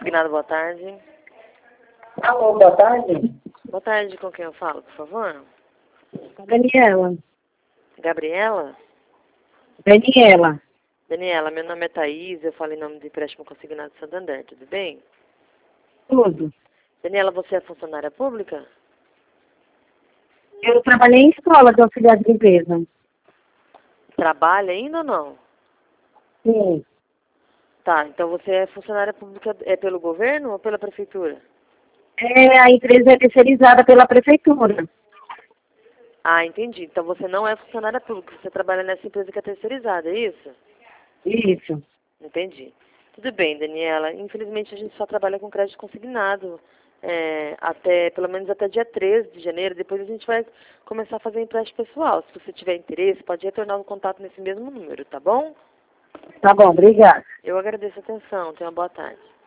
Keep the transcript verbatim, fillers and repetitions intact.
Consignado, boa tarde. Alô, boa tarde. Boa tarde, com quem eu falo, por favor? Daniela. Gabriela? Daniela. Daniela, meu nome é Thaís, eu falo em nome do empréstimo consignado Santander, tudo bem? Tudo. Daniela, você é funcionária pública? Eu trabalhei em escola de auxiliar de limpeza. Trabalha ainda ou não? Sim. Tá, então você é funcionária pública, é pelo governo ou pela prefeitura? É, a empresa é terceirizada pela prefeitura. Ah, entendi. Então você não é funcionária pública, você trabalha nessa empresa que é terceirizada, é isso? Isso. Entendi. Tudo bem, Daniela. Infelizmente a gente só trabalha com crédito consignado é, até, pelo menos até dia treze de janeiro. Depois a gente vai começar a fazer empréstimo pessoal. Se você tiver interesse, pode retornar o contato nesse mesmo número, tá bom? Tá bom, obrigada. Eu agradeço a atenção. Tenha uma boa tarde.